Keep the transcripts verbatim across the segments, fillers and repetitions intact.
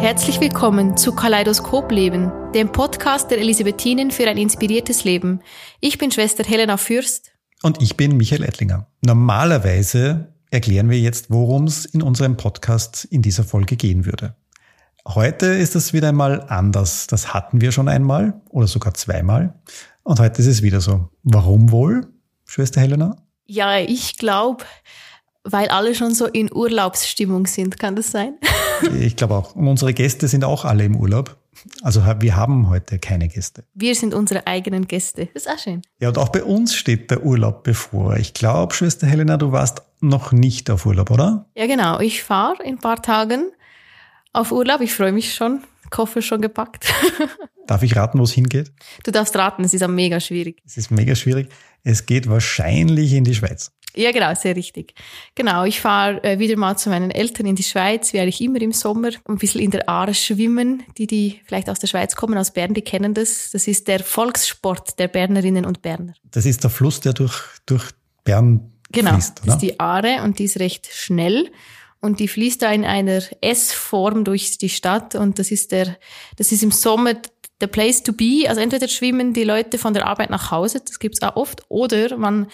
Herzlich willkommen zu Kaleidoskop Leben, dem Podcast der Elisabethinen für ein inspiriertes Leben. Ich bin Schwester Helena Fürst. Und ich bin Michael Ettlinger. Normalerweise erklären wir jetzt, worum es in unserem Podcast in dieser Folge gehen würde. Heute ist es wieder einmal anders. Das hatten wir schon einmal oder sogar zweimal. Und heute ist es wieder so. Warum wohl, Schwester Helena? Ja, ich glaube, weil alle schon so in Urlaubsstimmung sind. Kann das sein? Ich glaube auch. Und unsere Gäste sind auch alle im Urlaub. Also wir haben heute keine Gäste. Wir sind unsere eigenen Gäste. Das ist auch schön. Ja, und auch bei uns steht der Urlaub bevor. Ich glaube, Schwester Helena, du warst noch nicht auf Urlaub, oder? Ja, genau. Ich fahre in ein paar Tagen auf Urlaub. Ich freue mich schon. Koffer schon gepackt. Darf ich raten, wo es hingeht? Du darfst raten, es ist auch mega schwierig. Es ist mega schwierig. Es geht wahrscheinlich in die Schweiz. Ja, genau, sehr richtig. Genau, ich fahre äh, wieder mal zu meinen Eltern in die Schweiz, wie eigentlich immer im Sommer, ein bisschen in der Aare schwimmen. Die, die vielleicht aus der Schweiz kommen, aus Bern, die kennen das. Das ist der Volkssport der Bernerinnen und Berner. Das ist der Fluss, der durch, durch Bern genau, fließt, oder? Genau, das ist die Aare und die ist recht schnell. Und die fließt da in einer S-Form durch die Stadt. Und das ist der, das ist im Sommer the place to be. Also entweder schwimmen die Leute von der Arbeit nach Hause, das gibt's auch oft, oder man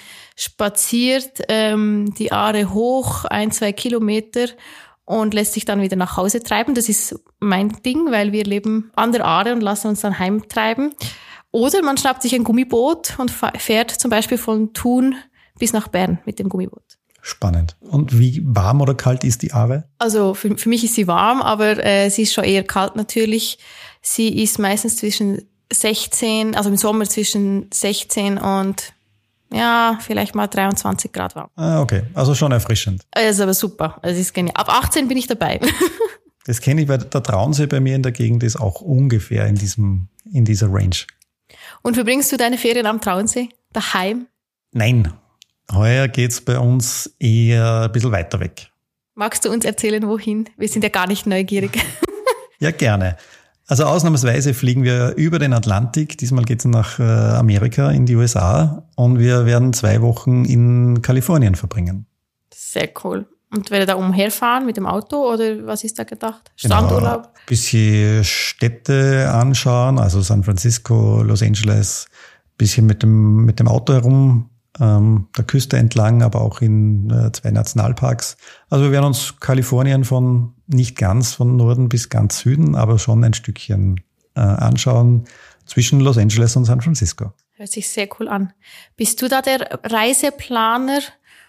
spaziert ähm, die Aare hoch, ein, zwei Kilometer und lässt sich dann wieder nach Hause treiben. Das ist mein Ding, weil wir leben an der Aare und lassen uns dann heimtreiben. Oder man schnappt sich ein Gummiboot und fährt zum Beispiel von Thun bis nach Bern mit dem Gummiboot. Spannend. Und wie warm oder kalt ist die Aare? Also für, für mich ist sie warm, aber äh, sie ist schon eher kalt natürlich. Sie ist meistens zwischen sechzehn, also im Sommer zwischen sechzehn und ja, vielleicht mal dreiundzwanzig Grad warm. Ah, okay. Also schon erfrischend. Also aber super. Also ist genial. Ab achtzehn bin ich dabei. Das kenne ich, weil der Traunsee bei mir in der Gegend ist auch ungefähr in diesem, in dieser Range. Und verbringst du deine Ferien am Traunsee? Daheim? Nein. Heuer geht's bei uns eher ein bisschen weiter weg. Magst du uns erzählen, wohin? Wir sind ja gar nicht neugierig. Ja, gerne. Also ausnahmsweise fliegen wir über den Atlantik. Diesmal geht's nach Amerika, in die U S A. Und wir werden zwei Wochen in Kalifornien verbringen. Sehr cool. Und werdet ihr da umherfahren mit dem Auto oder was ist da gedacht? Strandurlaub? Genau, ein bisschen Städte anschauen, also San Francisco, Los Angeles, ein bisschen mit dem, mit dem Auto herum. Ähm, der Küste entlang, aber auch in äh, zwei Nationalparks. Also wir werden uns Kalifornien von nicht ganz von Norden bis ganz Süden, aber schon ein Stückchen äh, anschauen zwischen Los Angeles und San Francisco. Hört sich sehr cool an. Bist du da der Reiseplaner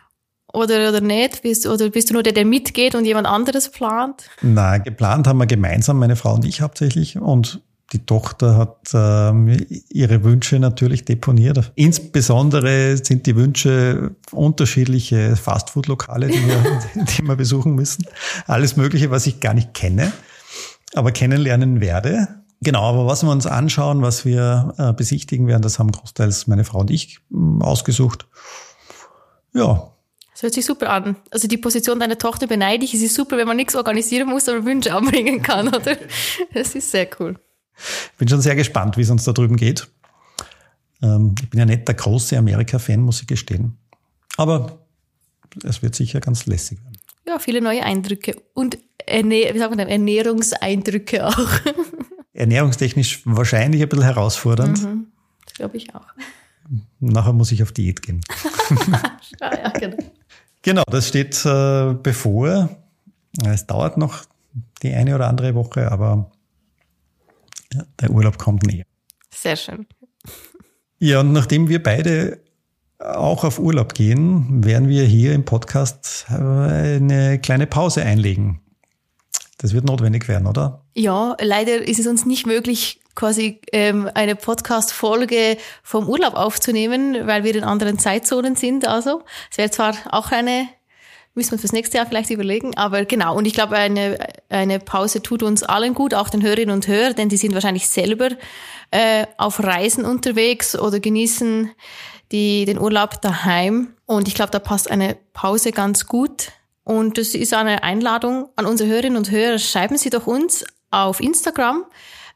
oder, oder nicht? Bist, oder bist du nur der, der mitgeht und jemand anderes plant? Nein, geplant haben wir gemeinsam, meine Frau und ich hauptsächlich, und die Tochter hat ähm, ihre Wünsche natürlich deponiert. Insbesondere sind die Wünsche unterschiedliche Fastfood-Lokale, die wir, die wir besuchen müssen. Alles Mögliche, was ich gar nicht kenne, aber kennenlernen werde. Genau, aber was wir uns anschauen, was wir äh, besichtigen werden, das haben großteils meine Frau und ich äh, ausgesucht. Ja. Das hört sich super an. Also die Position deiner Tochter beneide ich. Es ist super, wenn man nichts organisieren muss, aber Wünsche anbringen kann, oder? Das ist sehr cool. Ich bin schon sehr gespannt, wie es uns da drüben geht. Ähm, ich bin ja nicht der große Amerika-Fan, muss ich gestehen. Aber es wird sicher ganz lässig werden. Ja, viele neue Eindrücke und Ernähr- wie sagt man denn? Ernährungseindrücke auch. Ernährungstechnisch wahrscheinlich ein bisschen herausfordernd. Mhm, das glaube ich auch. Nachher muss ich auf Diät gehen. Ja, ja, genau. Genau, das steht äh, bevor. Es dauert noch die eine oder andere Woche, aber ja, der Urlaub kommt näher. Sehr schön. Ja, und nachdem wir beide auch auf Urlaub gehen, werden wir hier im Podcast eine kleine Pause einlegen. Das wird notwendig werden, oder? Ja, leider ist es uns nicht möglich, quasi ähm, eine Podcast-Folge vom Urlaub aufzunehmen, weil wir in anderen Zeitzonen sind. Also es wäre zwar auch eine, müssen wir fürs nächste Jahr vielleicht überlegen, aber genau. Und ich glaube, eine eine Pause tut uns allen gut, auch den Hörerinnen und Hörern, denn die sind wahrscheinlich selber äh, auf Reisen unterwegs oder genießen die den Urlaub daheim. Und ich glaube, da passt eine Pause ganz gut. Und das ist eine Einladung an unsere Hörerinnen und Hörer. Schreiben Sie doch uns auf Instagram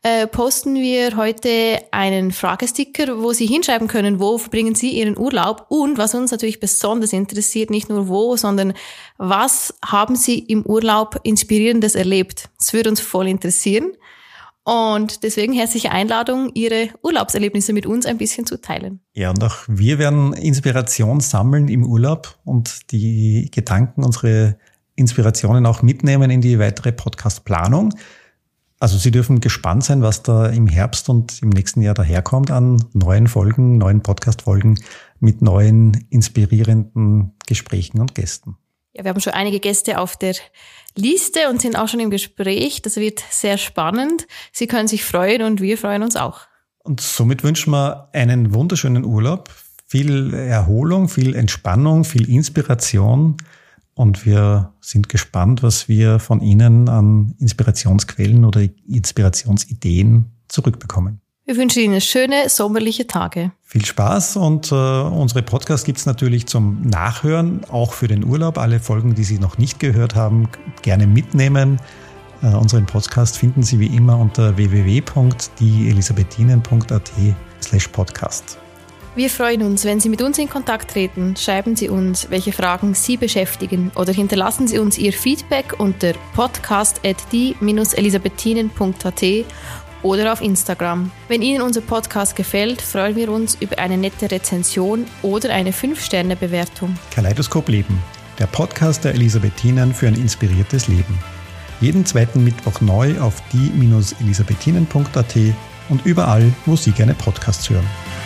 äh, posten wir heute einen Fragesticker, wo Sie hinschreiben können, wo verbringen Sie Ihren Urlaub und was uns natürlich besonders interessiert, nicht nur wo, sondern was haben Sie im Urlaub Inspirierendes erlebt? Das würde uns voll interessieren. Und deswegen herzliche Einladung, Ihre Urlaubserlebnisse mit uns ein bisschen zu teilen. Ja, und auch wir werden Inspiration sammeln im Urlaub und die Gedanken, unsere Inspirationen auch mitnehmen in die weitere Podcast-Planung. Also Sie dürfen gespannt sein, was da im Herbst und im nächsten Jahr daherkommt an neuen Folgen, neuen Podcast-Folgen mit neuen inspirierenden Gesprächen und Gästen. Ja, wir haben schon einige Gäste auf der Liste und sind auch schon im Gespräch. Das wird sehr spannend. Sie können sich freuen und wir freuen uns auch. Und somit wünschen wir einen wunderschönen Urlaub, viel Erholung, viel Entspannung, viel Inspiration. Und wir sind gespannt, was wir von Ihnen an Inspirationsquellen oder Inspirationsideen zurückbekommen. Wir wünschen Ihnen schöne sommerliche Tage. Viel Spaß und äh, unsere Podcasts gibt es natürlich zum Nachhören, auch für den Urlaub. Alle Folgen, die Sie noch nicht gehört haben, gerne mitnehmen. Äh, unseren Podcast finden Sie wie immer unter w w w punkt die elisabethinen punkt a t slash podcast. Wir freuen uns, wenn Sie mit uns in Kontakt treten. Schreiben Sie uns, welche Fragen Sie beschäftigen oder hinterlassen Sie uns Ihr Feedback unter podcast at die dash elisabethinen punkt a t oder auf Instagram. Wenn Ihnen unser Podcast gefällt, freuen wir uns über eine nette Rezension oder eine fünf Sterne Bewertung. Kaleidoskop Leben, der Podcast der Elisabethinen für ein inspiriertes Leben. Jeden zweiten Mittwoch neu auf die dash elisabethinen punkt a t und überall, wo Sie gerne Podcasts hören.